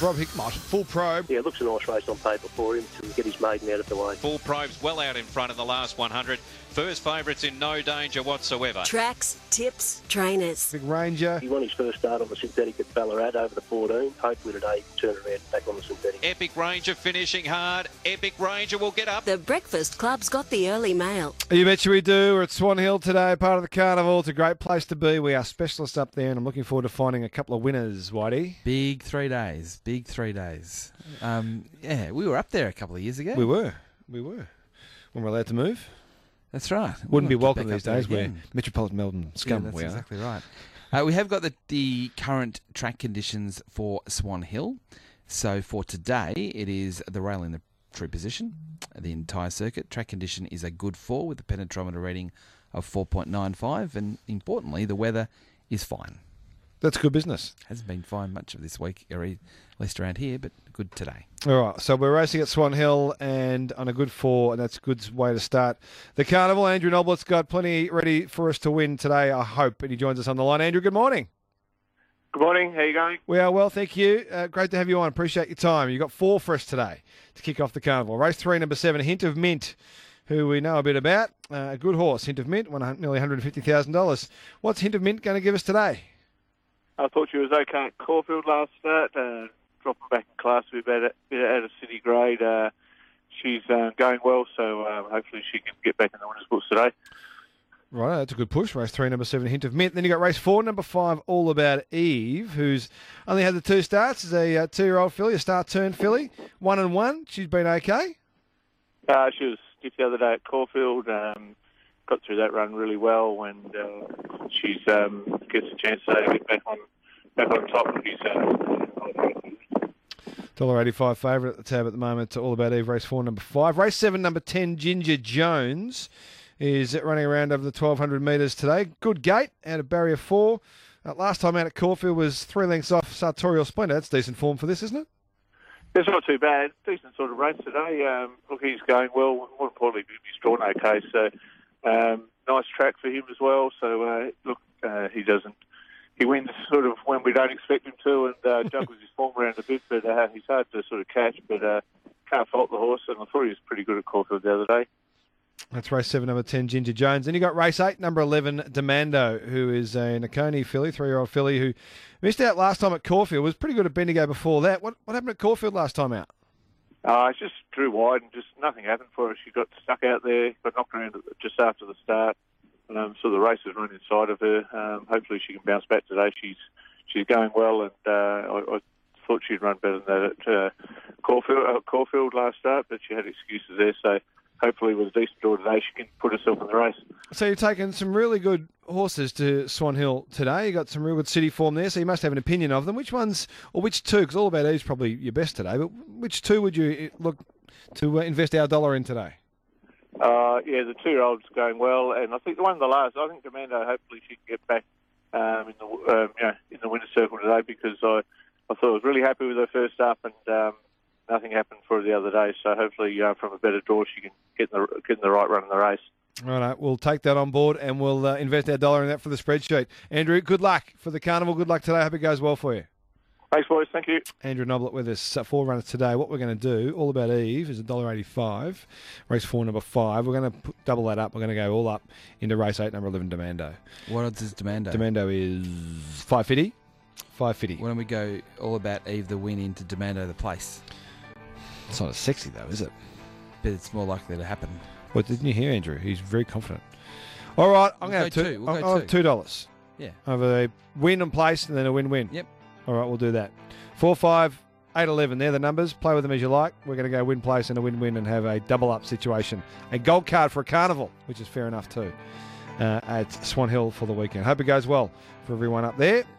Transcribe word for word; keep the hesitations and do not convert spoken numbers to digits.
Rob Hickmott, full probe. Yeah, it looks a nice race on paper for him to get his maiden out of the way. Full probe's well out in front in the last one hundred. First favourites in no danger whatsoever. Tracks, tips, trainers. Big Ranger. He won his first start on the synthetic at Ballarat over the fourteen. Hopefully today he can turn around back on the synthetic. Epic Ranger finishing hard. Epic Ranger will get up. The Breakfast Club's got the early mail. You betcha we do. We're at Swan Hill today, part of the carnival. It's a great place to be. We are specialists up there, and I'm looking forward to finding a couple of winners, Whitey. Big three days. Big three days. Um, yeah, we were up there a couple of years ago. We were. We were. When we're allowed to move. That's right. Wouldn't be We'll welcome get these back up days. there We're again. Metropolitan Melbourne scum. Yeah, that's we are. exactly right. Uh, we have got the, the current track conditions for Swan Hill. So for today, it is the rail in the true position, the entire circuit. Track condition is a good four with a penetrometer reading of four point nine five. And importantly, the weather is fine. That's good business. Hasn't been fine much of this week, or at least around here, but good today. All right, so we're racing at Swan Hill and on a good four, and that's a good way to start the carnival. Andrew Noblett's got plenty ready for us to win today, I hope, and he joins us on the line. Andrew, good morning. Good morning. How are you going? We are well, thank you. Uh, great to have you on. Appreciate your time. You've got four for us today to kick off the carnival. Race three, number seven, Hint of Mint, who we know a bit about. Uh, a good horse, Hint of Mint, won nearly one hundred fifty thousand dollars. What's Hint of Mint going to give us today? I thought she was okay at Caulfield last start, uh, dropping back in class a bit at, bit out of city grade. Uh, she's uh, going well, so uh, hopefully she can get back in the winners' books today. Right, that's a good push. Race three, number seven, Hint of Mint. Then you got race four, number five, All About Eve, who's only had the two starts. Is a uh, two-year-old filly, a start-turn filly, one and one. She's been okay. Uh, she was stiff the other day at Caulfield. Um, got through that run really well, and uh, she's um, gets a chance today to get back on back on top. She's uh, one dollar eighty-five favourite at the tab at the moment. All About Eve, race four, number five. Race seven, number ten, Ginger Jones, is running around over the twelve hundred metres today. Good gate out of barrier four. Uh, last time out at Caulfield was three lengths off Sartorial Splendor. That's decent form for this, isn't it? It's not too bad. Decent sort of race today. Um, look, he's going well. More importantly, he's drawn okay. So um, nice track for him as well. So uh, look, uh, he doesn't. He wins sort of when we don't expect him to, and uh, juggles his form around a bit. But uh, he's hard to sort of catch. But uh, can't fault the horse. And I thought he was pretty good at Caulfield the other day. That's race seven, number ten, Ginger Jones. Then you got race eight, number eleven, Demando, who is a Nakoni filly, three-year-old filly, who missed out last time at Caulfield. Was pretty good at Bendigo before that. What what happened at Caulfield last time out? Uh, she just drew wide and just nothing happened for her. She got stuck out there, got knocked around just after the start. Um, so the race has run inside of her. Um, hopefully she can bounce back today. She's she's going well, and uh, I, I thought she'd run better than that at uh, Caulfield, uh, Caulfield last start, but she had excuses there. So hopefully with a decent draw today, she can put herself in the race. So you're taking some really good horses to Swan Hill today. You got some real good city form there, so you must have an opinion of them. Which ones, or which two, because All About Eve's probably your best today, but which two would you look to invest our dollar in today? Uh, yeah, the two-year-old's going well, and I think the one of the last, I think Demando, hopefully she can get back um, in the um, you know, in the winner's circle today, because I, I thought I was really happy with her first up, and um, nothing happened for her the other day. So hopefully, uh, from a better draw, she can get in the get in the right run in the race. All right, we'll take that on board, and we'll uh, invest our dollar in that for the spreadsheet. Andrew, good luck for the carnival. Good luck today. I hope it goes well for you. Thanks, boys. Thank you. Andrew Noblett with us, uh, four runners today. What we're going to do, All About Eve, is one dollar eighty-five. Race four, number five. We're going to put, double that up. We're going to go all up into race eight, number eleven, Demando. What odds is Demando? Demando is five fifty. five fifty. Why don't we go All About Eve the win into Demando the place? It's not as sexy, though, is it? But it's more likely to happen. Well, didn't you hear, Andrew? He's very confident. All right, I'm We'll going to have go two. two. We'll go I'll have two. two dollars. Yeah. Over a win and place, and then a win-win. Yep. All right, we'll do that. Four, five, eight, eleven. They're the numbers. Play with them as you like. We're going to go win place and a win-win and have a double-up situation. A gold card for a carnival, which is fair enough too, uh, at Swan Hill for the weekend. Hope it goes well for everyone up there.